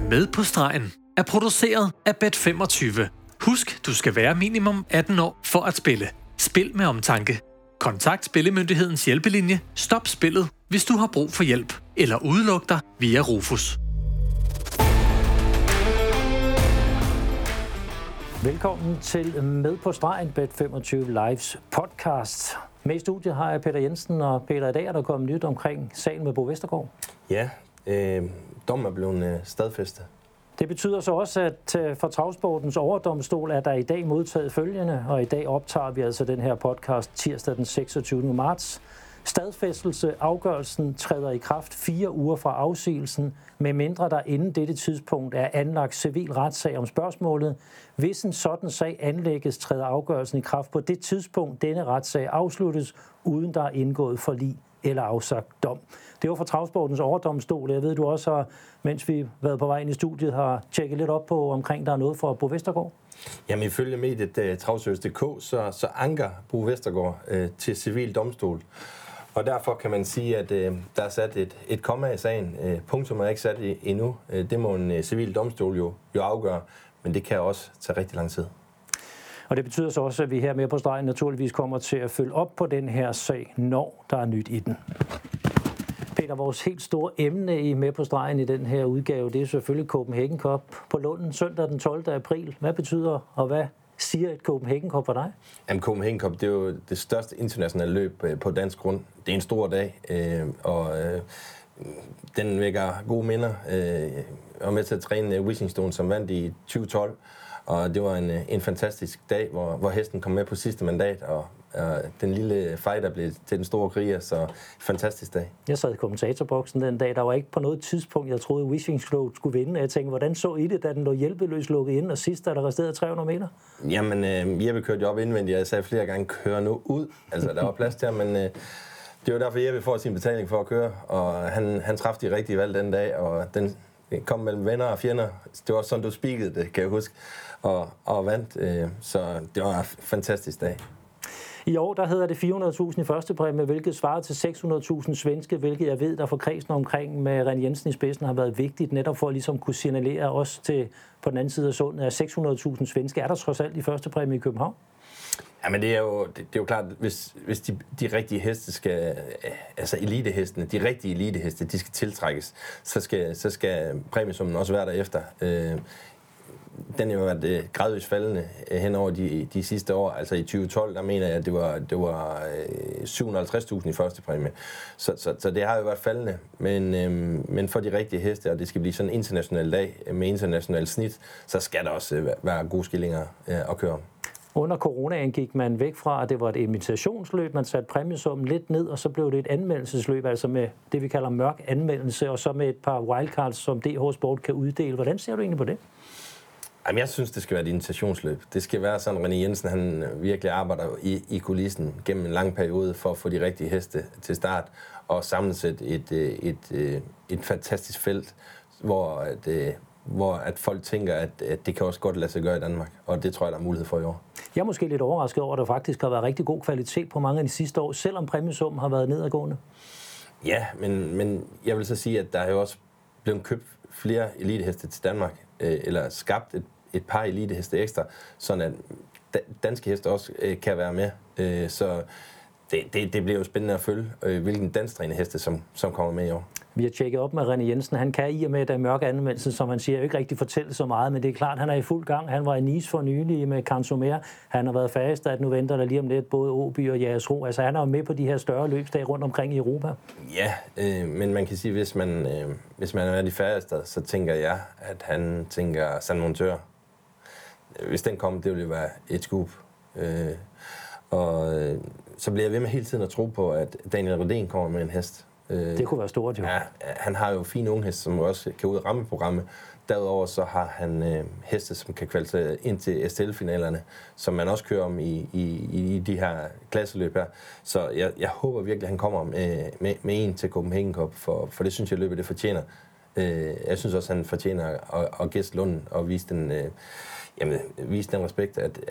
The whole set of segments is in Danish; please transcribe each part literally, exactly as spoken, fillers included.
Med på stregen er produceret af Bet femogtyve. Husk, du skal være minimum atten år for at spille. Spil med omtanke. Kontakt Spillemyndighedens hjælpelinje. Stop spillet, hvis du har brug for hjælp. Eller udluk dig via Rufus. Velkommen til Med på stregen, Bet femogtyve Lives podcast. Med i studiet har jeg Peter Jensen, og Peter, i dag er der kommet nyt omkring sagen med Bo Vestergaard. Ja, øh, dommen er blevet øh, stadfæstet. Det betyder så også, at øh, for Travsportens overdomstol er der i dag modtaget følgende, og i dag optager vi altså den her podcast tirsdag den seksogtyvende marts. Stadfæstelse, afgørelsen træder i kraft fire uger fra afsigelsen, med mindre der inden dette tidspunkt er anlagt civil retssag om spørgsmålet. Hvis en sådan sag anlægges, træder afgørelsen i kraft på det tidspunkt, denne retssag afsluttes, uden der er indgået forlig eller afsagt dom. Det var fra Travsportens overdomstol. Jeg ved, du også har, mens vi har været på vej ind i studiet, har tjekket lidt op på, omkring der er noget for Bo Vestergaard. Jamen ifølge mediet uh, Travseriøs punktum d k, så, så anker Bo Vestergaard uh, til civil domstol. Og derfor kan man sige, at øh, der er sat et, et komma i sagen. Øh, punktum er ikke sat i, endnu. Øh, det må en øh, civil domstol jo, jo afgøre, men det kan også tage rigtig lang tid. Og det betyder så også, at vi her med på stregen naturligvis kommer til at følge op på den her sag, når der er nyt i den. Peter, vores helt store emne i Med på stregen i den her udgave, det er selvfølgelig Copenhagen Cup på Lunden søndag den tolvte april. Hvad betyder og hvad siger et Copenhagen Cup for dig? Jamen, Copenhagen Cup, det er jo det største internationale løb på dansk grund. Det er en stor dag, øh, og øh, den vækker gode minder. Øh, jeg var med til at træne Wishington, som vandt i tyve tolv, og det var en, en fantastisk dag, hvor, hvor hesten kom med på sidste mandat, og og den lille fighter blev til den store kriger, så fantastisk dag. Jeg sad i kommentatorboksen den dag. Der var ikke på noget tidspunkt, jeg troede, Wishington skulle vinde. Jeg tænkte, hvordan så I det, da den lå hjælpeløs lukket inde, og sidst er der resteret tre hundrede meter? Jamen, øh, Jeppe kørte jo op indvendigt, og jeg sagde flere gange, kør nu ud. Altså, der var plads til ham, men øh, det var derfor, Jeppe får sin betaling for at køre, og han, han traf de rigtige valg den dag, og den kom mellem venner og fjender. Det var sådan, du spikede det, kan jeg huske, og, og vandt. Øh, så det var en fantastisk dag. I år der hedder det fire hundrede tusind i første præmie, hvilket svarer til seks hundrede tusind svenske, hvilket jeg ved, der for kredsen omkring med René Jensen i spidsen har været vigtigt, netop for at ligesom kunne signalere os til på den anden side af sundet, at seks hundrede tusind svenske er der trods alt i første præmie i København. Ja, men det er jo, det, det er jo klart, hvis, hvis de, de rigtige heste skal, altså elitehestene, de rigtige eliteheste, de skal tiltrækkes, så skal, så skal præmiesummen også være derefter. Øh, Den har været gradvist faldende hen over de, de sidste år. Altså i tyve tolv, der mener jeg, at det var, det var syv hundrede og halvtreds tusind i første præmie. Så, så, så det har jo været faldende. Men, øhm, men for de rigtige heste, og det skal blive sådan en international dag med international snit, så skal der også være gode skillinger øh, at køre om. Under coronaen gik man væk fra, at det var et invitationsløb. Man satte præmiesummen lidt ned, og så blev det et anmeldelsesløb, altså med det, vi kalder mørk anmeldelse, og så med et par wildcards, som D H Sport kan uddele. Hvordan ser du egentlig på det? Jamen, jeg synes, det skal være et invitationsløb. Det skal være sådan, René Jensen han virkelig arbejder i, i kulissen gennem en lang periode for at få de rigtige heste til start og sammensætte et, et, et, et fantastisk felt, hvor, at, hvor at folk tænker, at, at det kan også godt lade sig gøre i Danmark. Og det tror jeg, der er mulighed for i år. Jeg er måske lidt overrasket over, at der faktisk har været rigtig god kvalitet på mange af de sidste år, selvom præmiesummen har været nedadgående. Ja, men, men jeg vil så sige, at der er jo også blevet købt flere eliteheste til Danmark, øh, eller skabt et et par eliteheste ekstra, sådan at danske heste også øh, kan være med. Øh, så det, det, det bliver jo spændende at følge, øh, hvilken danstrænede heste, som, som kommer med i år. Vi har tjekket op med René Jensen. Han kan i og med, at mørke anmeldelse, som han siger, ikke rigtig fortælle så meget, men det er klart, han er i fuld gang. Han var i Nice for nylig med Cansomer. Han har været fast, at nu venter der lige om lidt både Åby og Jägersro. Altså han er jo med på de her større løbsdage rundt omkring i Europa. Ja, øh, men man kan sige, hvis man, øh, hvis man er de færreste, så tænker jeg, at han tænker San Montør. Hvis den kommer, det vil jo være et scoop. Øh, og øh, så bliver jeg ved med hele tiden at tro på, at Daniel Redén kommer med en hest. Øh, det kunne være stort, jo. Ja, han har jo fine unge heste, som også kan ud af rammeprogrammet. Derudover så har han øh, heste, som kan kvalificere ind til S T L-finalerne, som man også kører om i, i, i de her klasseløb her. Så jeg, jeg håber virkelig, at han kommer med, med, med en til Copenhagen Cup, for, for det synes jeg, løbet det fortjener. Øh, jeg synes også, at han fortjener at, at gæste Lunden og vise den... Øh, Jamen, vise den respekt, at, at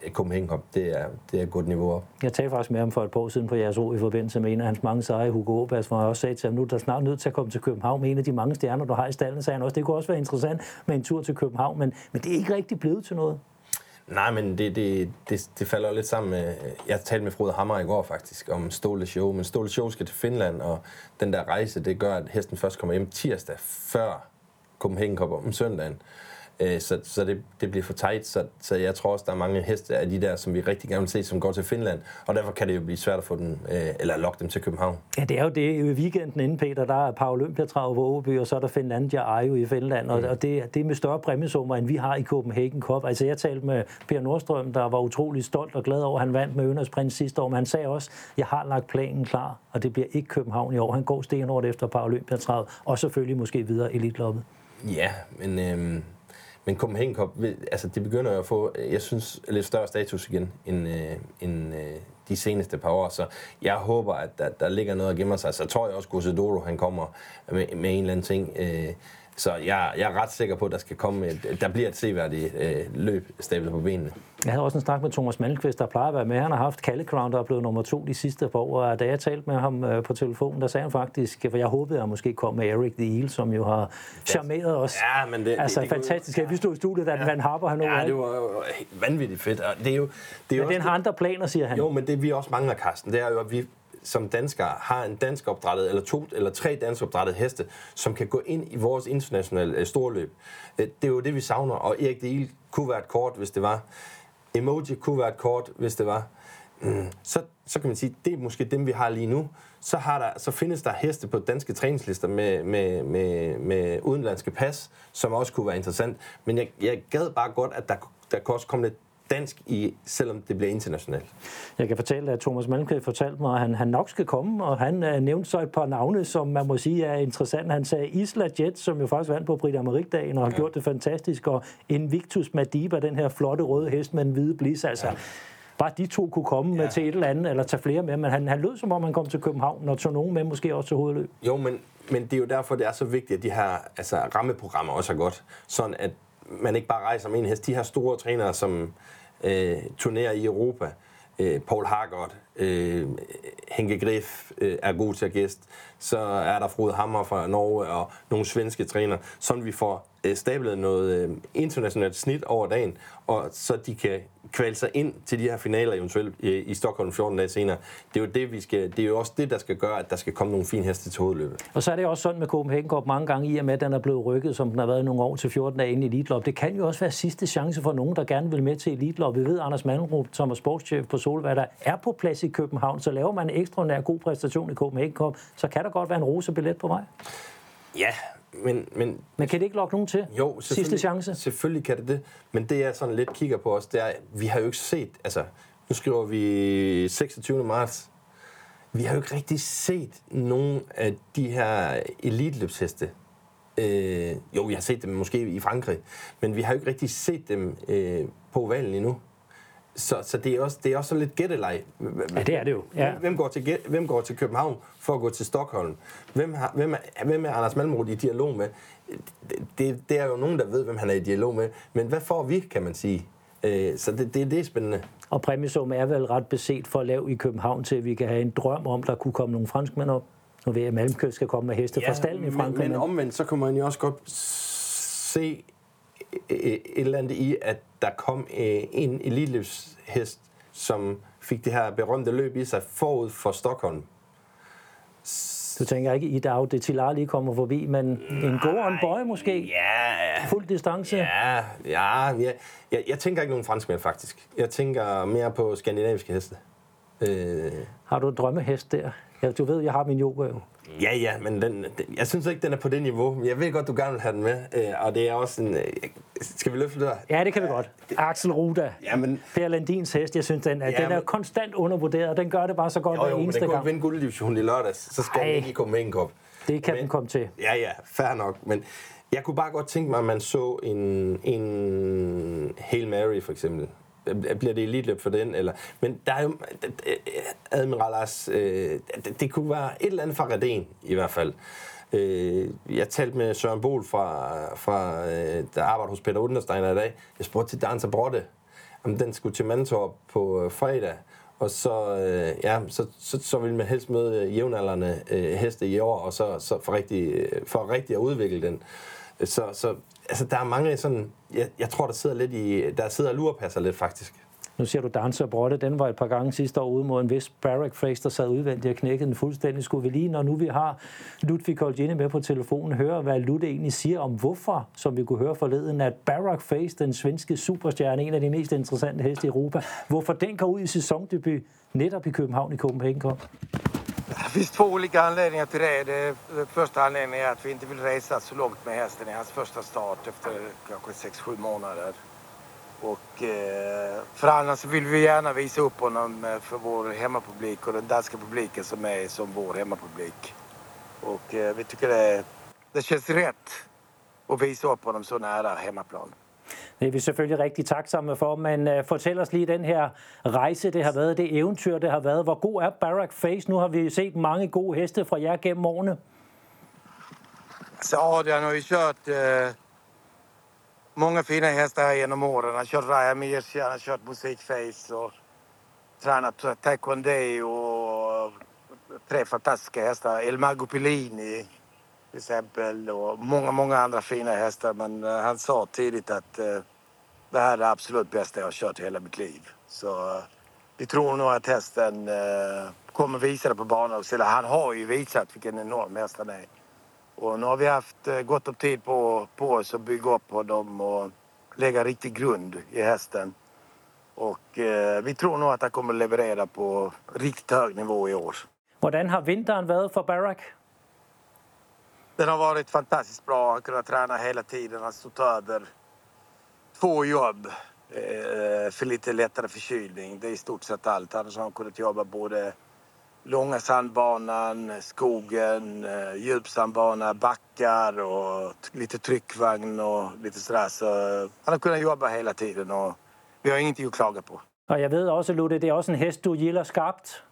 Copenhagen Cup, det er, det er et godt niveau op. Jeg talte faktisk med ham for et par år siden på jeres ord i forbindelse med en af hans mange sejre, Hugo Åbergs, hvor jeg også sagde til ham, nu er der snart nødt til at komme til København med en af de mange stjerner, du har i stallen, sagde han også. Det kunne også være interessant med en tur til København, men, men det er ikke rigtig blevet til noget. Nej, men det, det, det, det falder lidt sammen med... Jeg talte med Frode Hammer i går faktisk om Ståle Show, men Ståle Show skal til Finland, og den der rejse, det gør, at hesten først kommer hjem tirsdag før Copenhagen Cup om søndagen. Så, så det, det bliver for tight, så, så jeg tror også, der er mange heste af de der, som vi rigtig gerne vil se, som går til Finland, og derfor kan det jo blive svært at få dem, eller lokke dem til København. Ja, det er jo det. I weekenden inden, Peter, der er Paralympiatrav på Åby, og så er der Finlandia Ajo i Finland, og, mm. og det, det er med større præmiesummer, end vi har i Copenhagen Cup. Altså, jeg talte med Per Nordstrøm, der var utrolig stolt og glad over, at han vandt med Ønders Prins sidste år, men han sagde også, jeg har lagt planen klar, og det bliver ikke København i år. Han går stenhårdt efter Paralympiatrav, og selvfølgelig måske videre Elitloppet. Ja, men... Øhm Men Copenhagen Cup, altså det begynder jo at få, jeg synes, lidt større status igen, end, øh, end øh, de seneste par år. Så jeg håber, at der, der ligger noget at gemme sig. Så tror jeg også, at Gossedoro, han kommer med, med en eller anden ting. Øh, så jeg, jeg er ret sikker på, at der skal komme et, der bliver et seværdigt øh, løb stablet på benene. Jeg havde også en snak med Thomas Malmqvist, der plejer at være med. Han har haft Kalle Crown, der er blevet nummer to de sidste par år. Og da jeg talte med ham øh, på telefonen, der sagde han faktisk, for jeg håbede, at han måske kom med Eric the Eel, som jo har charmeret os. Ja, men det, altså det, det fantastisk. Ja. Vi stod i studiet, da den vandt Harper han Ja, det var jo vanvittigt fedt. Og det er jo, det er men også, den har andre planer, siger han. Jo, men det vi også mangler, Carsten, det er jo, at vi som danskere har en dansk opdrættet, eller to eller tre dansk opdrættede heste, som kan gå ind i vores internationale storløb. Det er jo det, vi savner, og Erik the Eel kunne være et kort, hvis det var. Emoji kunne være et kort, hvis det var. Mm. Så, så kan man sige, det er måske dem, vi har lige nu. Så, har der, så findes der heste på danske træningslister med, med, med, med udenlandske pas, som også kunne være interessant. Men jeg, jeg gad bare godt, at der, der kan også komme lidt dansk i, selvom det bliver internationalt. Jeg kan fortælle, at Thomas Malmqvist fortalte mig, at han, han nok skal komme, og han uh, nævnte så et par navne, som man må sige er interessant. Han sagde Isla Jet, som jo faktisk vandt på Prix d'Amérique-dagen og har ja. gjort det fantastisk, og Invictus Madiba, den her flotte røde hest med en hvide blis, altså ja. bare de to kunne komme ja. med til et eller andet, eller tage flere med, men han, han lød som om, han kom til København, og tog nogen med, måske også til hovedløb. Jo, men, men det er jo derfor, det er så vigtigt, at de her altså, rammeprogrammer også er godt, sådan at man ikke bare rejser med en hest. De her store trænere, som øh, turnerer i Europa, øh, Paul Hargott, øh, Henke Griff øh, er god til at gæste, så er der Frode Hammer fra Norge og nogle svenske trænere, sådan vi får øh, stablet noget øh, internationalt snit over dagen, og så de kan kvalde sig ind til de her finaler eventuelt i, i Stockholm fjorten dage senere. Det er jo det, vi skal, det er jo også det, der skal gøre, at der skal komme nogle fine heste til hovedløbet. Og så er det også sådan med Copenhagen Cup mange gange, i og med, at den er blevet rykket, som den har været i nogle år til fjorten dage inde i Elitloppet. Det kan jo også være sidste chance for nogen, der gerne vil med til Elitloppet. Vi ved, Anders Malmrup, som er sportschef på Solvær, der er på plads i København, så laver man en ekstraordinær god præstation i Copenhagen Cup, så kan der godt være en rosebillet på vej. Ja, men... Men, men kan det ikke lokke nogen til? Jo, sidste chance? Selvfølgelig kan det det. Men det, jeg sådan lidt kigger på os, det er, vi har jo ikke set... Altså, nu skriver vi seksogtyvende marts. Vi har jo ikke rigtig set nogen af de her elitløbsheste. Øh, jo, vi har set dem måske i Frankrig, men vi har jo ikke rigtig set dem øh, på ovalen endnu. Så, så det er også det er også lidt gætteleg. Ja, det er det jo. Ja. Hvem går til hvem går til København for at gå til Stockholm? Hvem har hvem er, hvem er Anders Malmroth i dialog med? Det, det, det er jo nogen, der ved, hvem han er i dialog med. Men hvad får vi, kan man sige? Øh, så det, det, det er spændende. Og præmiesummen er vel ret beset for lav i København til, at vi kan have en drøm om, der kunne komme nogle franskmænd op. Nu ved jeg, at Malmqvist skal komme med heste ja, fra stallen i Frankrig. Men, men omvendt, så kan man jo også godt se et eller andet i, at der kom en elitløbshest, som fik det her berømte løb i sig forud for Stockholm. Du tænker ikke, i dag det Tilar lige kommer forbi, men en god on boy måske? Ja. Fuld distance? Ja, ja. Jeg, jeg, jeg tænker ikke nogen franskmænd, faktisk. Jeg tænker mere på skandinaviske heste. Øh. Har du en drømmehest der? Ja, du ved, jeg har min yoga jo. Ja, ja, men den, den, jeg synes ikke, den er på det niveau. Jeg ved godt, du gerne vil have den med, øh, og det er også en... Øh, skal vi løfte det der? Ja, det kan vi godt. Axel Ruda, ja, men, Per Landins hest, jeg synes, den er, ja, den er men, konstant undervurderet. Den gør det bare så godt jo, jo, hver eneste gang. Jo, men den kunne vinde gulddivisionen i lørdags, så skal Ej, den ikke i Copenhagen Cup. Det kan men, den komme til. Ja, ja, fair nok, men jeg kunne bare godt tænke mig, at man så en, en Hail Mary, for eksempel. Bliver det elitløb for den? Eller, men der er jo... Admiral As, øh, det, det kunne være et eller andet fra Redén, i hvert fald. Øh, jeg talte med Søren Bohl, fra, fra, øh, der arbejder hos Peter Untersteiner i dag. Jeg spurgte til Danza Brotte. om den skulle til Mantorp på fredag, og så, øh, ja, så, så, så vil man helst møde jævnaldrende øh, heste i år, og så, så for, rigtig, for rigtig at udvikle den. Så, så altså, der er mange sådan, jeg, jeg tror, der sidder lidt i, der sidder og lurepasser lidt faktisk. Nu ser du Dancer Brotte, den var et par gange sidste år ude mod en vis Barak Face, der sad udvendigt og knækkede den fuldstændig. Skulle vi lige, når nu vi har Ludvig Colgjini med på telefonen, høre, hvad Lud egentlig siger om hvorfor, som vi kunne høre forleden, at Barak Face, den svenske superstjerne, en af de mest interessante heste i Europa, hvorfor den går ud i sæsondebut netop i København i Copenhagen Cup? Det finns två olika anledningar till det. Det första anledningen är att vi inte vill resa så långt med hästen i hans första start efter kanske sex sju månader. Och eh, för annars så vill vi gärna visa upp honom för vår hemmapublik och den danska publiken som är som vår hemmapublik. Och eh, vi tycker det, det känns rätt att visa upp honom så nära hemmaplan. Det er vi selvfølgelig rigtig takksomme for, men uh, fortæl os lige den her rejse, det har været, det eventyr, det har været. Hvor god er Barak Face? Nu har vi set mange gode heste fra jer gennem årene. Så Adrian har ju kört eh, många fina hästar här genom åren. Han har kört Raya Mirci, han har kört Musikface och tränat Taekwondo och tre fantastiska hästar. El Mago Pellini till exempel och många, många andra fina hästar. Men uh, han sa tidigt att uh, det här är det absolut bästa jag har kört i hela mitt liv. Så uh, vi tror nog att hästen uh, kommer visa det på banan. Och han har ju visat vilken enorm häst han är. Och nu har vi haft uh, gott om tid på, på oss att bygga upp på dem och lägga riktig grund i hästen. Och uh, vi tror nog att han kommer leverera på riktigt hög nivå i år. Hvordan har vinteren været for Barak? Den har varit fantastiskt bra. Han har kunnat träna hela tiden. Han har stått över två jobb eh, för lite lättare förkylning. Det är i stort sett allt. Annars har han kunnat jobba både långa sandbanan, skogen, eh, djupsandbana, backar och lite tryckvagn och lite sådär. Så han har kunnat jobba hela tiden och vi har ingenting att klaga på. Og jeg ved også, Ludde, det er også en hest, du gillar skarpt.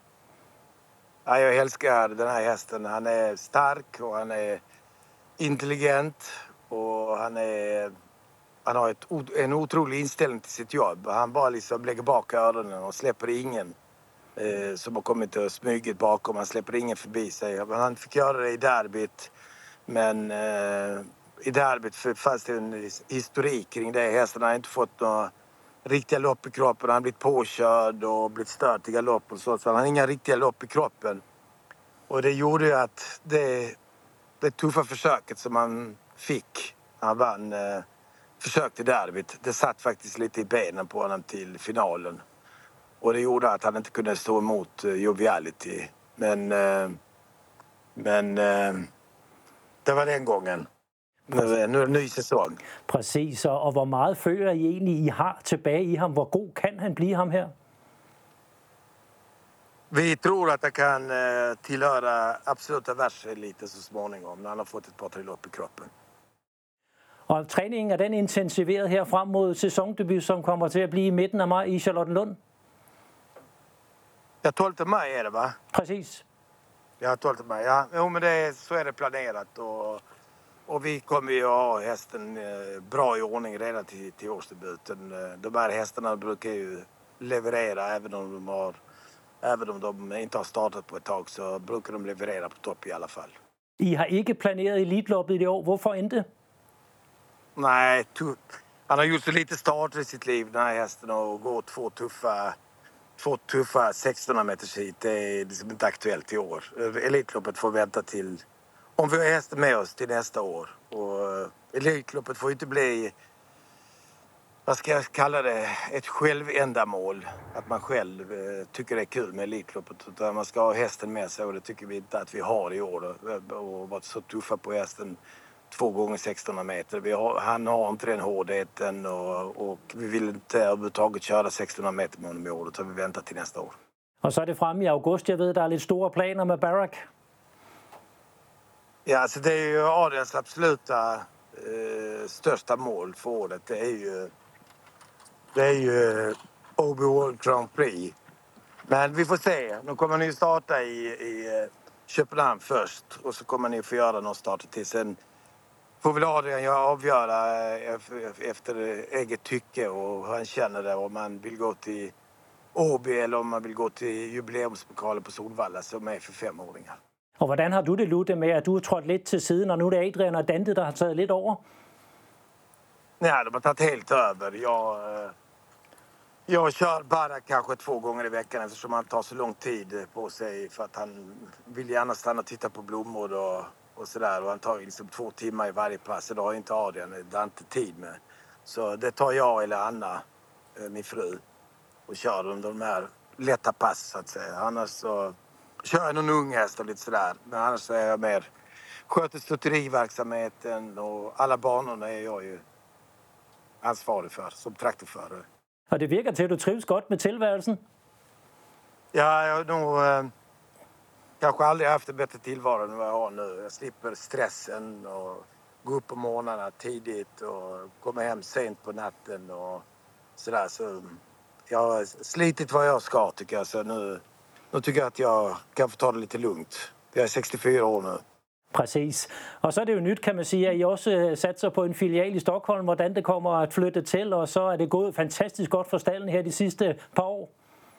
Ja, jag älskar den här hästen. Han är stark och han är intelligent och han, är, han har ett, en otrolig inställning till sitt jobb. Han bara liksom lägger bak öronen och släpper ingen eh, som har kommit och smugit bakom. Han släpper ingen förbi sig. Han fick göra det i derbyt, men eh, i derbyt fanns det en historik kring det. Hästen har inte fått några riktiga lopp i kroppen. Han har blivit påkörd och blivit stört i galopp och så. Så han har inga riktiga lopp i kroppen. Och det gjorde ju att det, det tuffa försöket som han fick, han vann eh, försök i derbyt, det satt faktiskt lite i benen på honom till finalen. Och det gjorde att han inte kunde stå emot eh, Joviality. Men, eh, men eh, det var den gången. Nu, nu är det en ny säsong. Præcis, og, og hvor meget føler I egentlig, I har tilbage i ham? Hvor god kan han blive, ham her? Vi tror att han kan eh, tillhöra absoluta världseliten så småningom när han har fått ett par tre lopp i kroppen. Og træningen er den intensiveret her frem mod sæsondebut, som kommer til at blive i midten af maj i Charlottenlund? Ja, tolfte maj är det, va? Præcis. Ja, tolfte maj. Ja, jo, men det, så är det planerat. Och, och vi kommer ju ha hästen eh, bra i ordning redan till, till årsdebuten. De här hästarna brukar ju leverera även om de har Även om de inte har startat på ett tag så brukar de leverera på topp i alla fall. I har ikke planeret Elitloppet i år. Hvorfor inte? Nej, han har gjort så lite starter i sitt liv, den här hästen, och gå två tuffa, två tuffa sexhundra meters hit. Det är liksom inte aktuellt i år. Elitloppet får vänta till, om vi har hästen med oss, till nästa år. Och Elitloppet får inte bli, vad ska jag kalla det, ett självändamål. Att man själv eh, tycker det är kul med Elitloppet. Utan man ska ha hästen med sig och det tycker vi inte att vi har i år. Och, och varit så tuffa på hästen två gånger sexhundra meter. Vi har, han har inte den hårdheten och, och vi vill inte överhuvudtaget köra sexhundra meter med honom i år. Utan vi väntar till nästa år. Og så er det fremme i august. Jeg ved, der er lidt store planer med Barak. Ja, alltså det är ju Adrians absoluta eh, största mål för året. Det är ju Det är ju O B World Grand Prix. Men vi får se. Nu kommer ni starta i, i Köpenhamn först. Och så kommer ni få göra någon start till. Sen får väl Adrian jag avgöra efter eget tycke och hur han känner det. Om man vill gå till Åby eller om man vill gå til jubilæumspokalen på Solvalla, som er for femåringer. Og hvordan har du det, Ludde, med at du er trådt lidt til siden, og nu er det Adrian og Dante, der har taget lidt over? Nej, de har tagit helt över. Jag, jag kör bara kanske två gånger i veckan eftersom han tar så lång tid på sig för att han vill gärna stanna och titta på blommor och, och sådär. Och han tar liksom två timmar i varje pass. Det har inte Adrian, det har inte tid med. Så det tar jag eller Anna, min fru, och kör under de här lätta pass så att säga. Annars så kör jag någon ung häst och lite sådär. Men annars så är jag mer sköter stutteriverksamheten och alla banorna är jag ju ansvarig för som traktorförare. Og det virker til, at du trives godt med tilværelsen? Ja, jag har nog eh, kanske aldrig haft en bättre tillvaro än vad jag har nu. Jag slipper stressen och gå upp på morgnarna tidigt och komma hem sent på natten och sådär. Så jag har slitit vad jag ska tycker jag. Så nu, nu tycker jag att jag kan få ta det lite lugnt. Jag är sextiofyra år nu. Præcis. Og så er det jo nyt, kan man sige, at I også satser på en filial i Stockholm, hvordan det kommer at flytte til, og så er det gået fantastisk godt for stallen her de sidste par år.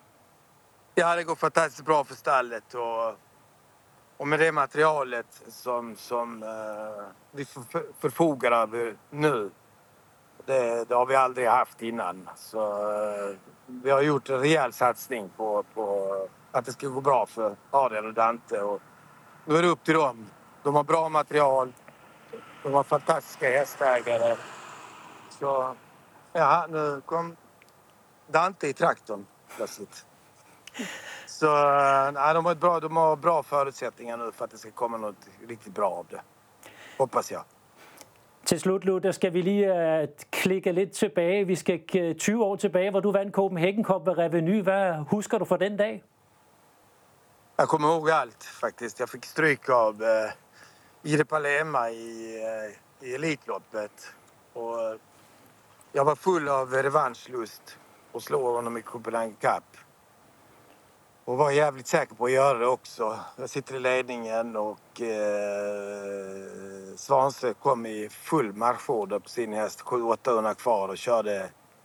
Ja, det går fantastiskt bra för stallet och, och med det materialet som, som uh, vi förfogar över nu. Det, det har vi aldrig haft innan. Så uh, vi har gjort en rejäl satsning på, på att det ska gå bra för Adrian och Dante. Och nu är det upp till dem. De har bra material. De har fantastiska hästägare. Så ja, nu kom Dante i traktorn plötsligt. Så nej, de har, bra, de har bra förutsättningar nu för att det ska komma något riktigt bra av det. Hoppas jag. Til slut, Ludde, skal vi lige uh, klikke lidt tilbage. Vi skal uh, tyve år tilbage, hvor du vandt Copenhagen Cup ved Reveny. Hvad husker du fra den dag? Jag kommer ihåg allt faktiskt. Jag fick stryk av eh, Ire Palema i, eh, i Elitloppet. Och jag var full av revanschlust och slå honom i Copenhagen Cup. Och var jävligt säker på att göra det också. Jag sitter i ledningen och eh, Svanse kom i full marschorder på sin häst. sju åttahundra kvar och körde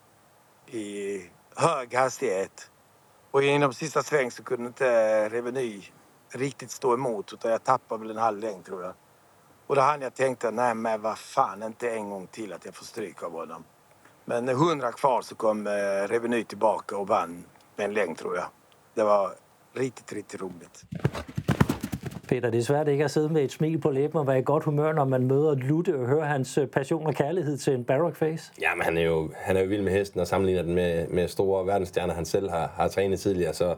i hög hastighet. Och inom sista sväng så kunde inte Reveny riktigt stå emot utan jag tappade väl en halv längd tror jag. Och då hann jag tänkte, nej men vad fan, inte en gång till att jag får stryk av honom. Men hundra kvar så kom eh, Reveny tillbaka och vann med en längd tror jag. Det var riktigt, riktigt roligt. Peter, det er svært ikke at sidde med et smil på læben og være i godt humør, når man møder Ludde og hører hans passion og kærlighed til en Baroque Face. Ja, men han er jo, han er jo vild med hesten og sammenligner den med, med store verdensstjerner, han selv har, har trænet tidligere. Så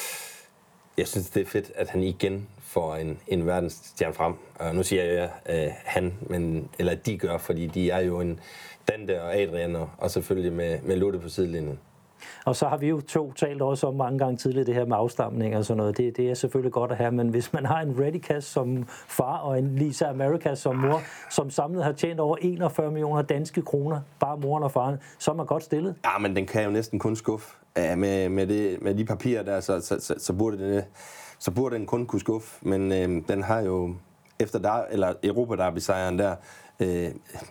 jeg synes, det er fedt, at han igen får en, en verdensstjerne frem. Og nu siger jeg øh, han, men, eller de gør, fordi de er jo en Dante og Adrian, og, og selvfølgelig med, med Ludde på sidelinjen. Og så har vi jo to talt også om mange gange tidligere det her med afstamning og sådan noget. Det, det er selvfølgelig godt at have, men hvis man har en Readycast som far og en Lisa America som mor, som samlet har tjent over enogfyrre millioner danske kroner, bare moren og faren, så er man godt stillet. Ja, men den kan jo næsten kun skuffe. Ja, med, med, det, med de papirer der, så, så, så, så, burde den, så burde den kun kunne skuffe. Men øh, den har jo efter der, eller Europa-derby-sejren der, øh,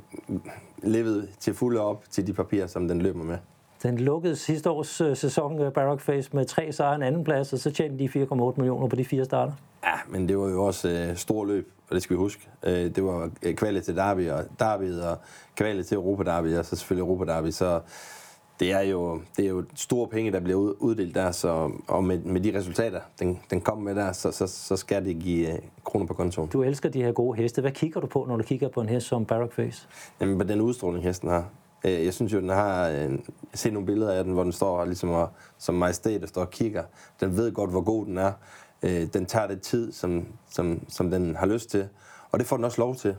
levet til fulde op til de papirer, som den løber med. Den lukkede sidste års øh, sæson Baroque Face med tre sejre og en anden plads, og så tjente de fire komma otte millioner på de fire starter. Ja, men det var jo også øh, store løb, og det skal vi huske. Øh, det var kvalet til Derby, og Derbyet, og kvalet til Europa-derby, og så selvfølgelig Europa-derby, så det er jo, det er jo store penge, der bliver uddelt der, så, og med, med de resultater, den, den kom med der, så, så, så skal det give øh, kroner på kontoen. Du elsker de her gode heste. Hvad kigger du på, når du kigger på en hest som Baroque Face? Jamen, på den udstråling, hesten har. Jeg synes jo, den har... Jeg ser nogle billeder af den, hvor den står ligesom og, som majestæt, der står og kigger. Den ved godt, hvor god den er. Den tager det tid, som, som, som den har lyst til. Og det får den også lov til.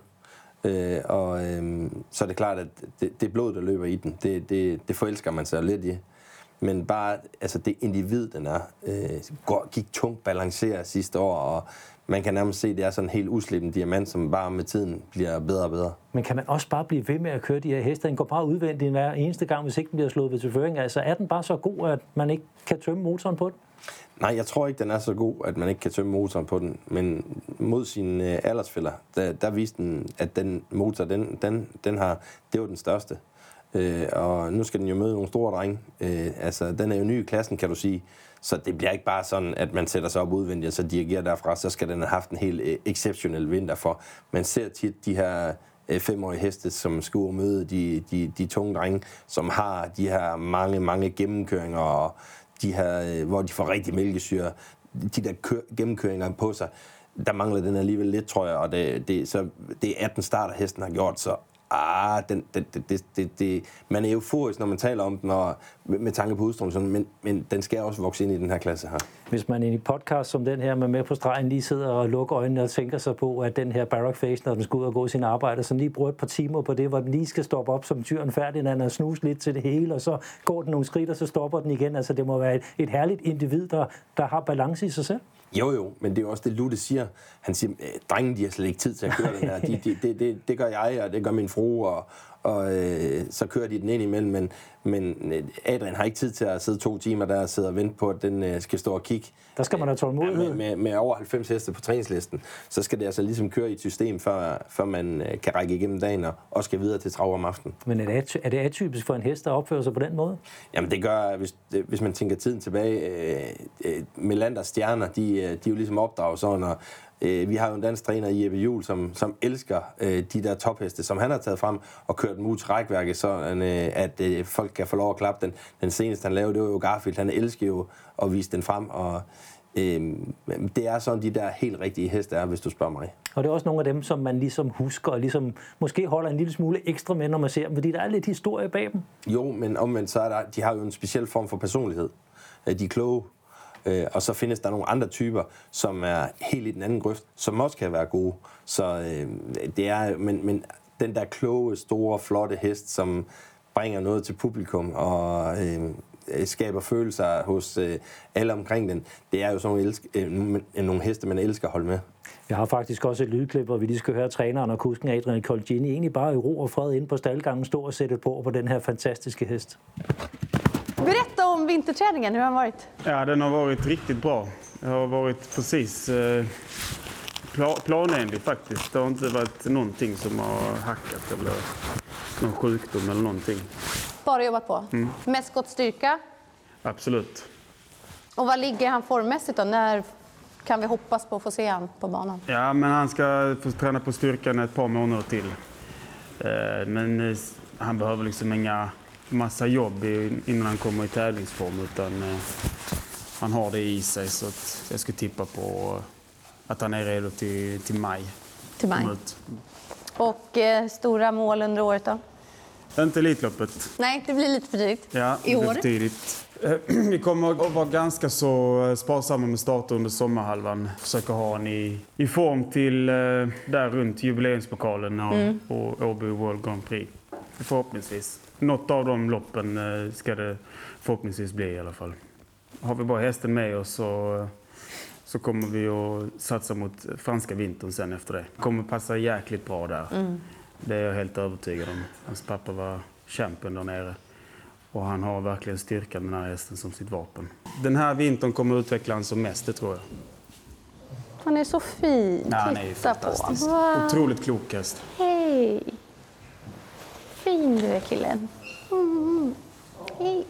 Og så er det klart, at det, det er blod, der løber i den. Det, det, det forelsker man sig lidt i. Men bare altså det individ, den er, går, gik tungt balanceret sidste år, og man kan nærmest se, at det er sådan en helt uslippen diamant, som bare med tiden bliver bedre og bedre. Men kan man også bare blive ved med at køre de her heste? Den går bare udvendigt hver eneste gang, hvis ikke den bliver slået ved til føring. Altså er den bare så god, at man ikke kan tømme motoren på den? Nej, jeg tror ikke, den er så god, at man ikke kan tømme motoren på den. Men mod sine øh, aldersfælder, der, der viste den, at den motor, den, den, den har, det var den største. Øh, og nu skal den jo møde nogle store drenge. Øh, altså, den er jo ny i klassen, kan du sige. Så det bliver ikke bare sådan, at man sætter sig op udvendigt og så dirigerer derfra. Så skal den have haft en helt øh, exceptionel vinter for. Man ser tit de her øh, femårige heste, som skal ud og møde de, de, de tunge drenge, som har de her mange, mange gennemkøringer, og de her, øh, hvor de får rigtig mælkesyre. De der kør- gennemkøringer på sig, der mangler den alligevel lidt, tror jeg. Og det, det, så det er atten starter, hesten har gjort, så Ah, den, den, det, det, det, man er euforisk, når man taler om den, og med, med tanke på udstråling, men, men den skal også vokse ind i den her klasse her. Hvis man i en podcast som den her med med på stregen lige sidder og lukker øjnene og tænker sig på, at den her Barak Face, når den skal ud og gå sin arbejde, så lige bruger et par timer på det, hvor den lige skal stoppe op som tyren færdig, og snuse lidt til det hele, og så går den nogle skridt, og så stopper den igen. Altså det må være et, et herligt individ, der, der har balance i sig selv. Jo, jo, men det er også det, Lutte siger. Han siger, drengen, de har slet ikke tid til at køre den her. De, de, det, det, det gør jeg, og det gør min frue, og, og øh, så kører de den ind imellem. Men, men Adrian har ikke tid til at sidde to timer der og sidde og vente på, at den øh, skal stå og kigge. Der skal man have tålmodighed. Med, med, med over halvfems heste på træningslisten, så skal det altså ligesom køre i et system, før, før man øh, kan række igennem dagen og, og skal videre til trav om aftenen. Men er det, er det atypisk for en hest, der opfører sig på den måde? Jamen det gør, hvis, hvis man tænker tiden tilbage, øh, øh, Melanders stjerner, de, de er jo ligesom opdraget sådan, og øh, vi har jo en dansk træner i Jeppe Juhl, som, som elsker øh, de der topheste, som han har taget frem og kørt dem ud til rækværket, så øh, at øh, folk kan få lov at klappe den. Den seneste han lavede, det var jo Garfield, han elsker jo at vise den frem, og øh, det er sådan de der helt rigtige heste er, hvis du spørger mig. Og det er også nogle af dem, som man ligesom husker, og ligesom måske holder en lille smule ekstra med, når man ser dem, fordi der er lidt historie bag dem. Jo, men omvendt så er der, de har jo en speciel form for personlighed. De er kloge, og så findes der nogle andre typer, som er helt i den anden grøft, som også kan være gode. Så øh, det er, men, men den der kloge, store, flotte hest, som bringer noget til publikum og øh, skaber følelser hos øh, alle omkring den, det er jo sådan nogle, elsk, øh, nogle heste, man elsker at holde med. Jeg har faktisk også et lydklip, hvor vi lige skal høre træneren og kusken Adrian Colgjini egentlig bare i ro og fred inde på staldgangen stå og sætte på på den her fantastiske hest. Berätta om vinterträningen, hur har den varit? Ja, den har varit riktigt bra. Det har varit precis eh, planenlig faktiskt. Det har inte varit någonting som har hackat eller någon sjukdom eller någonting. Bara jobbat på? Mm. Mest gått styrka? Absolut. Och vad ligger han formmässigt då? När kan vi hoppas på att få se han på banan? Ja, men han ska få träna på styrkan ett par månader till. Eh, men eh, han behöver liksom inga massa jobb innan han kommer i tävlingsform, utan eh, han har det i sig, så att jag ska tippa på att han är redo till, till maj. Till maj. Och eh, stora mål under året då? Inte Elitloppet. Nej, det blir lite för tidigt. Ja, i år. Det är för tidigt. Vi kommer att vara ganska så sparsamma med starter under sommarhalvan. Försöka ha en i, i form till eh, där runt jubileumspokalen och, mm. och Åby World Grand Prix. Förhoppningsvis. Något av de loppen eh, ska det förhoppningsvis bli i alla fall. Har vi bara hästen med oss så, så kommer vi att satsa mot franska vintern sen efter det. Kommer passa jäkligt bra där. Mm. Det är jag helt övertygad om. Hans pappa var champion där nere. Och han har verkligen styrkan med den här hästen som sitt vapen. Den här vintern kommer att utveckla han som mest, det tror jag. Han är så fin. Ja, han är ju fantastisk. Wow. Otroligt klok häst. Hej! Fin du är, killen. Mm. Hej!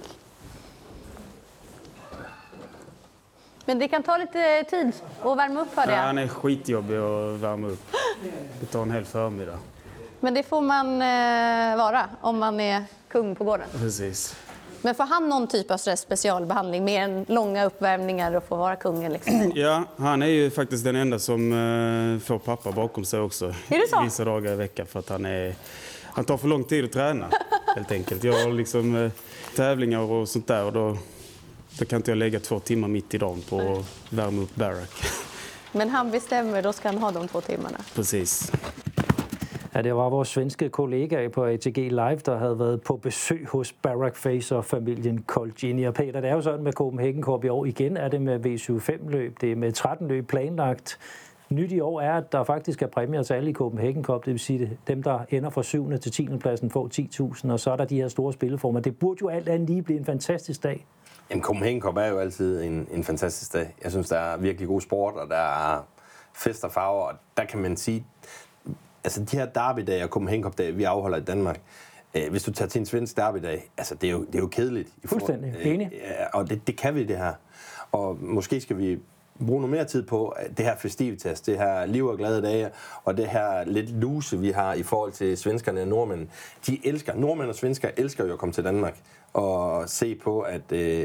Men det kan ta lite tid att värma upp, för det. Ja, han är skitjobbig att värma upp. Det tar en hel förmiddag. Men det får man eh, vara om man är kung på gården. Precis. Men får han någon typ av specialbehandling mer än långa uppvärmningar och få vara kungen liksom? Ja, han är ju faktiskt den enda som eh, får pappa bakom sig också. Är det så? Vissa dagar i veckan, för att han är han tar för lång tid att träna helt enkelt. Jag har liksom eh, tävlingar och sånt där, och då då kan inte jag lägga två timmar mitt i dagen på att värma upp Barak. Men han bestämmer, då ska han ha de två timmarna. Precis. Ja, det var vores svenske kollega på A T G Live, der havde været på besøg hos Barak Face og familien Colgjini. Og Peter, det er jo sådan med Copenhagen Cup i år igen, er det med V syvoghalvfems løb, det er med tretten løb planlagt. Nyt i år er, at der faktisk er præmier til alle i Copenhagen Cup. Det vil sige, at dem, der ender fra syvende til tiende pladsen, får ti tusind, og så er der de her store spilleformer. Det burde jo alt andet lige blive en fantastisk dag. Jamen, Copenhagen Cup er jo altid en, en fantastisk dag. Jeg synes, der er virkelig god sport, og der er fest og farver, og der kan man sige, altså de her derby-dage og Copenhagen Cup-dage, vi afholder i Danmark, øh, hvis du tager til en svensk derby-dag, altså det er jo, det er jo kedeligt. Fuldstændig, øh, enig. Ja, og det, det kan vi, det her. Og måske skal vi bruge noget mere tid på det her festivitas, det her liv og glade dage, og det her lidt luse, vi har i forhold til svenskerne og nordmænd. De elsker, nordmænd og svensker elsker jo at komme til Danmark og se på, at, øh,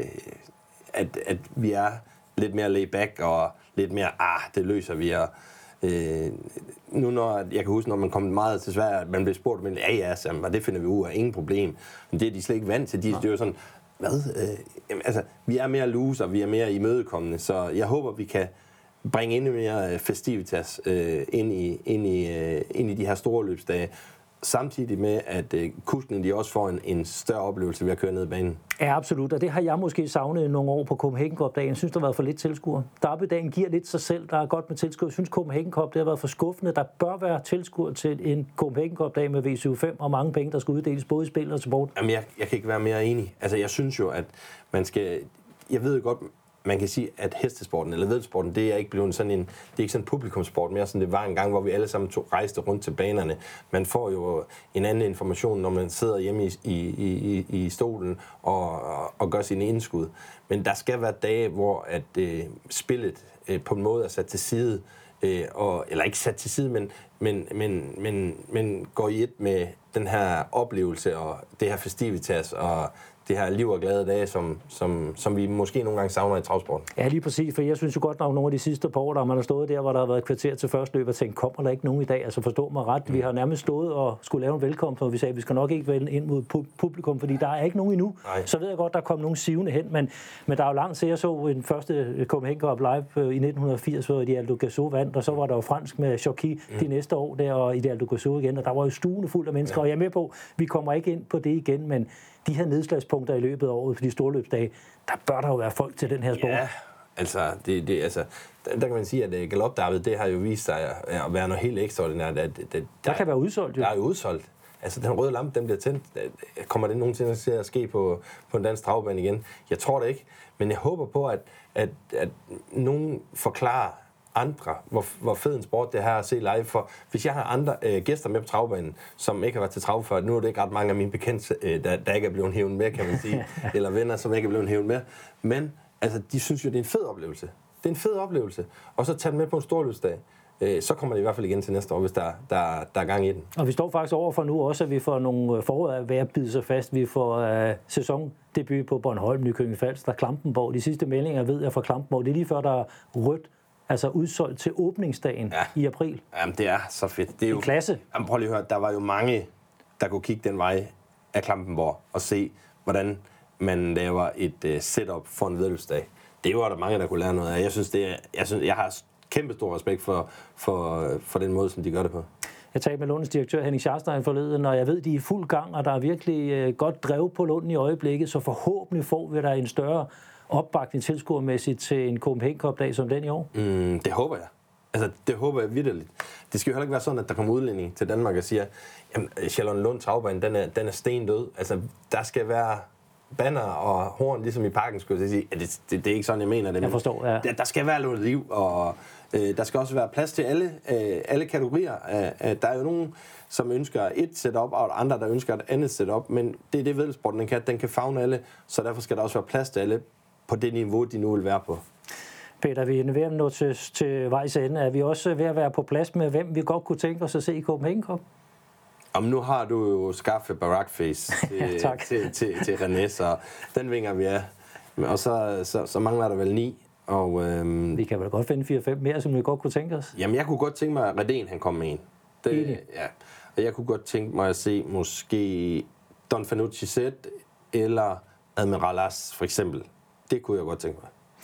at, at vi er lidt mere laid back og lidt mere, ah, det løser vi. Og, øh, nu når, jeg kan huske, når man kom meget til Sverige, at man blev spurgt, men ja, ja, så, det finder vi ud af, ingen problem. Men det er de slet ikke vant til. De, det er jo sådan, hvad? Øh, jamen, altså, vi er mere loose, og vi er mere imødekommende, så jeg håber, vi kan bringe endnu mere festivitas øh, ind, i, ind, i, øh, ind i de her store løbsdage, samtidig med, at øh, kuskene de også får en, en større oplevelse ved at køre ned ad banen. Ja, absolut, og det har jeg måske savnet i nogle år på Copenhagen Cup-dagen. Jeg synes, der har været for lidt tilskuere. Derby-dagen giver lidt sig selv, der er godt med tilskuere. Jeg synes, Copenhagen Cup det har været for skuffende. Der bør være tilskuere til en Copenhagen Cup-dag med V syvoghalvfems og mange penge, der skal uddeles både i spil og sport. Jamen, jeg, jeg kan ikke være mere enig. Altså, jeg synes jo, at man skal... Jeg ved jo godt, man kan sige, at hestesporten eller væddeløbssporten, det er ikke blevet sådan en, det er ikke sådan en publikumssport mere, sådan det var en gang, hvor vi alle sammen tog, rejste rundt til banerne. Man får jo en anden information, når man sidder hjemme i, i, i, i stolen og, og gør sine indskud. Men der skal være dage, hvor at øh, spillet øh, på en måde er sat til side, øh, og, eller ikke sat til side, men, men, men, men, men går i et med den her oplevelse og det her festivitas og det her liv og glade dage, som, som, som vi måske nogle gange savner i travsporten. Ja, lige præcis, for jeg synes jo godt nok, nogle af de sidste par år, der man har stået der, hvor der har været kvarter til første løb, og tænkt, kommer der ikke nogen i dag? Altså forstå mig ret, mm. vi har nærmest stået og skulle lave en velkomst, og vi sagde, at vi skal nok ikke vælge ind mod publikum, fordi der er ikke nogen endnu. Nej. Så ved jeg godt, der kom nogen sivende hen, men, men der er jo langt til, jeg så en første Copenhagen Cup live i nitten firs, hvor Idealdo Gassot vandt, og så var der jo fransk med Chocky mm. de næste år der, og Idealdo Gassot igen, og der var jo stuende fuld af mennesker, ja. Og jeg er med på, vi kommer ikke ind på det igen, men de her nedslagspunkter i løbet af året for de store løbsdage, der bør der jo være folk til den her sport. Ja, altså, det, det, altså der, der kan man sige, at galopdarvet, det har jo vist sig at, at være noget helt ekstraordinært. At, det, der, der kan være udsolgt, jo. Der er jo udsolgt. Altså, den røde lampe, den bliver tændt. Kommer det nogensinde til at ske på, på en dansk travbane igen? Jeg tror det ikke, men jeg håber på, at, at, at nogen forklarer andre, hvor, hvor fed en sport det her at se live. For hvis jeg har andre øh, gæster med på travbanen, som ikke har været til trav før, nu er det ikke ret mange af mine bekendte, øh, der, der ikke er blevet hævet med, kan man sige, eller venner, som ikke er blevet hævet med. Men altså, de synes jo, det er en fed oplevelse. Det er en fed oplevelse. Og så tage den med på en storløbsdag. Øh, så kommer det i hvert fald igen til næste år, hvis der, der, der er gang i den. Og vi står faktisk over for nu også, at vi får nogle forår ved at bide sig fast. Vi får øh, sæsondebut på Bornholm, Nykøbing Falster, Klampenborg. De sidste meldinger ved jeg fra Klampenborg. Det er lige før, der er rødt. Altså udsolgt til åbningsdagen ja. i april. Jamen, det er så fedt. Det er jo en klasse. Jamen, prøv lige at høre, der var jo mange, der kunne kigge den vej af Klampenborg og se, hvordan man laver et uh, setup for en væddeløbsdag. Det var der mange, der kunne lære noget af. Jeg synes, det er, jeg, synes, jeg har kæmpe stor respekt for, for, for den måde, som de gør det på. Jeg talte med Lundens direktør Henning Scharstein forleden, og jeg ved, de er i fuld gang, og der er virkelig uh, godt drev på Lunden i øjeblikket, så forhåbentlig får vi der en større opbakning tilskuermæssigt til en Copenhagen Cup-dag som den i år? Mm, det håber jeg. Altså, det håber jeg vitterligt. Det skal jo heller ikke være sådan, at der kommer udlænding til Danmark og siger, jamen, Charlottenlund Travbane, den er, den er stendød. Altså, der skal være banner og horn, ligesom i parken, skulle jeg sige. Ja, det, det, det er ikke sådan, jeg mener det. Jeg forstår, ja. Der, der skal være noget liv, og øh, der skal også være plads til alle, øh, alle kategorier. Øh, der er jo nogen, som ønsker et setup, og andre, der ønsker et andet setup, men det er det, væddeløbssporten den kan. Den kan favne alle, så derfor skal der også være plads til alle på det niveau, de nu vil være på. Peter, vi er ved at nå til, til vejs ende. Er vi også ved at være på plads med, hvem vi godt kunne tænke os at se i Copenhagen Cup? Om nu har du jo skaffe Barakface til, ja, til, til, til René, så den vinger vi af. Og så, så, så mangler der vel ni. Og, øhm, vi kan vel godt finde fire fem mere, som vi godt kunne tænke os. Jamen, jeg kunne godt tænke mig, at Redén han kom med en. Det, ja. Og jeg kunne godt tænke mig at se måske Don Fanucci Zet eller Admiral As, for eksempel. Det kunne jeg godt tænke mig.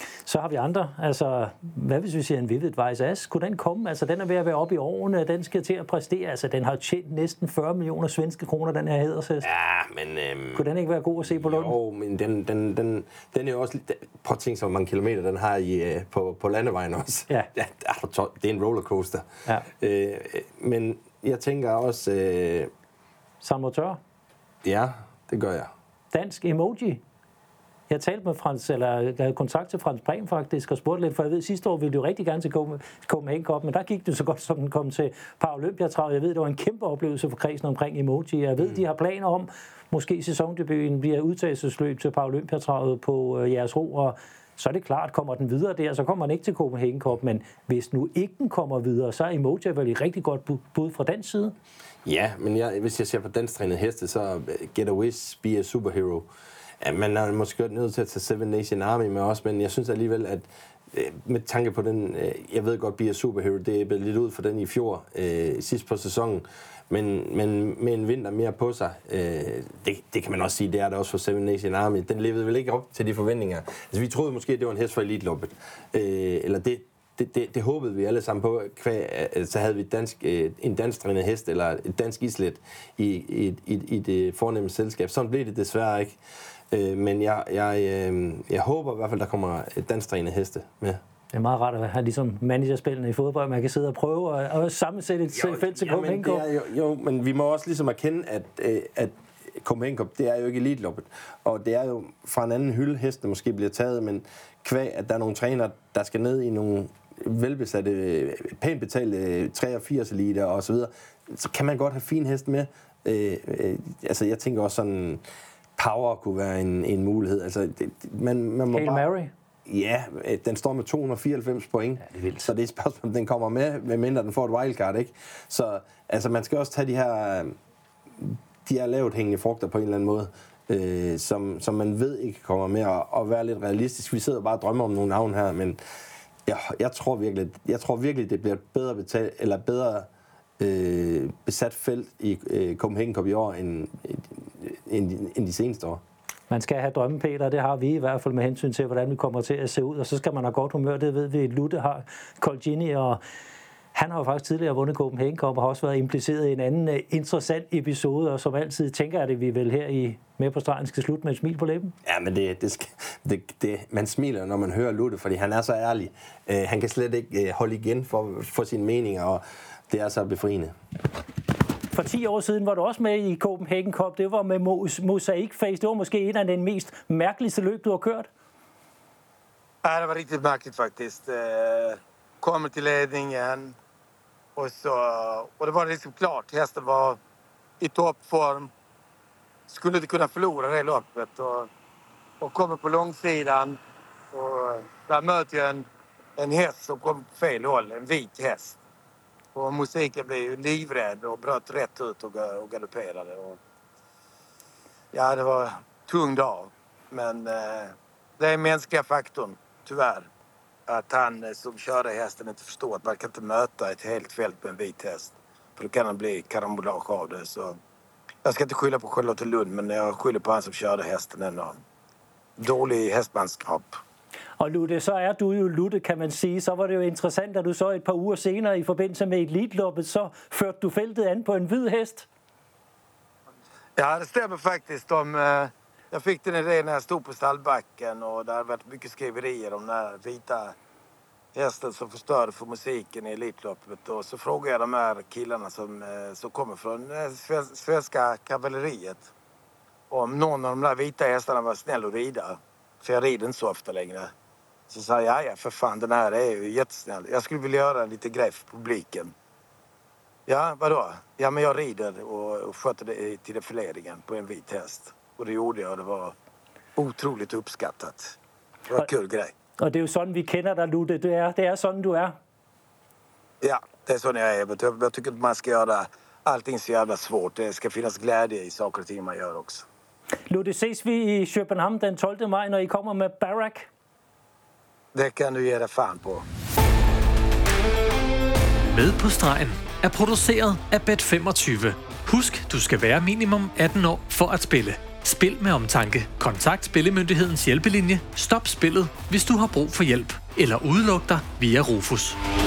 Så har vi andre. Altså, hvad hvis vi siger en Vivid Vice As? Kunne den komme? Altså, den er ved at være oppe i årene. Den skal til at præstere. Altså, den har tjent næsten fyrre millioner svenske kroner, den her hædershest. Ja, men... Øhm, Kunne den ikke være god at se på Lund? Jo, men den, den, den, den er jo også... Prøv at tænke så mange kilometer, den har i, på, på landevejen også. Ja. Ja, det er en rollercoaster. Ja. Øh, men jeg tænker også... Øh, Saint Moteur? Ja, det gør jeg. Dansk emoji? Jeg talte med Frans, eller jeg havde kontakt til Frans Brehm faktisk, og spurgte lidt, for jeg ved, sidste år ville du rigtig gerne til Copenhagen Cup, men der gik det så godt, som den kom til Paralympiatravet. Jeg ved, det var en kæmpe oplevelse for kredsen omkring emoji. Jeg ved, mm. de har planer om, måske sæsondebuten bliver udtagelsesløb til Paralympiatravet på øh, Jersro, og så er det klart, kommer den videre der, så kommer den ikke til Copenhagen Cup, men hvis nu ikke den kommer videre, så er emoji vel et rigtig godt bud fra den side. Ja, men jeg, hvis jeg ser på danstrænede heste, så Get a Wish, Be a Superhero. Ja, man er måske nødt til at tage Seven Nation Army med os, men jeg synes alligevel, at med tanke på den, jeg ved godt, Be a Superhero, det er blevet lidt ud for den i fjor, øh, sidst på sæsonen, men, men med en vinter mere på sig, øh, det, det kan man også sige, det er der også for Seven Nation Army. Den levede vel ikke op til de forventninger. Altså, vi troede måske, at det var en hest for Elite-loppet, øh, eller det, det, det, det håbede vi alle sammen på, kvæg, så havde vi dansk, øh, en dansktrænet hest, eller et dansk islet i, i, i, i det fornemme selskab. Sådan blev det desværre ikke. Men jeg, jeg, jeg håber i hvert fald, der kommer et dansktrænet heste med. Det er meget rart at have ligesom managerspillene i fodbold. Man kan sidde og prøve at, at sammensætte et felt til Copenhagen Cup. Jo, jo, men vi må også ligesom erkende, at, at Copenhagen Cup, det er jo ikke elite-loppet. Og det er jo fra en anden hylde, hestene måske bliver taget, men kvæg, at der er nogle trænere, der skal ned i nogle velbesatte, pænt betalte treogfirs elite og så videre, så kan man godt have fin hest med. Øh, øh, altså, jeg tænker også sådan... Power kunne være en, en mulighed. Altså, det, man, man må Hail bare... Mary? Ja, den står med to hundrede og fireoghalvfems point. Ja, det er vildt. Så det er et spørgsmål, om den kommer med, medmindre den får et wildcard, ikke? Så altså, man skal også tage de her, de her lavt hængende frugter på en eller anden måde, øh, som, som man ved ikke kommer med, og, og være lidt realistisk. Vi sidder bare og drømmer om nogle navn her, men jeg, jeg, tror virkelig, jeg tror virkelig, det bliver bedre betalt, eller bedre øh, besat felt i øh, Copenhagen Cup i år, end, end, end de seneste år. Man skal have drømme, Peter, det har vi i hvert fald med hensyn til, hvordan vi kommer til at se ud, og så skal man have godt humør, det ved vi, Lutte har, Colgjini, og han har jo faktisk tidligere vundet Copenhagen Cup, og har også været impliceret i en anden uh, interessant episode, og som altid tænker jeg det, vi vel her i Med på stregen skal slutte med et smil på læben. Ja, men det, det, skal, det, det man smiler, når man hører Lutte, fordi han er så ærlig. Uh, han kan slet ikke uh, holde igen for, for sine meninger, og det er så befriende. For ti år siden var du også med i Copenhagen Cup. Det var med Mosaic Face. Det var måske en af den mest märkligaste løb, du har kørt. Ja, det var riktigt märkligt faktiskt. Kommer till ledningen och så och det var liksom klart. Hästen var i toppform. Skulle inte kunna förlora det loppet och och kommer på långsidan och där möter jag en en häst som kom på fel håll, en vit häst. Och musiken blev ju livrädd och bröt rätt ut och, och galopperade. Och ja, det var en tung dag. Men eh, det är mänskliga faktorn, tyvärr. Att han som körde hästen inte förstår att man kan inte möta ett helt fält med en vit häst. För då kan det bli karambolage av det. Så jag ska inte skylla på Charlottenlund, men jag skyller på han som körde hästen ändå. Dålig hästmanskap. Og Lutte, så er du jo Lutte, kan man sige. Så var det jo interessant, at du så et par uger senere i forbindelse med Elite-loppet, så førte du feltet an på en hvid hest. Ja, det stämmer faktiskt. Om, eh, jag fick den idén när jag stod på stallbacken och det har varit mycket skriverier om den här vita hästen som förstörde för musiken i Elitloppet. Och så frågade jag de här killarna som, eh, som kommer från eh, svenska kavalleriet om någon av de där vita hästarna var snäll att rida. För jag rider inte så ofta längre. Så sa jag, ja, ja för fan, den här är ju jättesnäll. Jag skulle vilja göra en lite grej för publiken. Ja, vadå? Ja, men jag rider och, och sköter det till defileringen på en vit häst. Och det gjorde jag och det var otroligt uppskattat. Det var en kul grej. Og det er jo sådan, vi kender dig, Lutte. Det er, det er sådan, du er. Ja, det är sån jag är. Jag, jag tycker att man ska göra allting så jävla svårt. Det ska finnas glädje i saker och ting man gör också. Lutte, ses vi i København den tolvte maj, når I kommer med Barack? Det kan du ge dig fan på. Med på stregen er produceret af Bet femogtyve. Husk, du skal være minimum atten år for at spille. Spil med omtanke. Kontakt Spillemyndighedens hjælpelinje. Stop spillet, hvis du har brug for hjælp. Eller udluk dig via Rufus.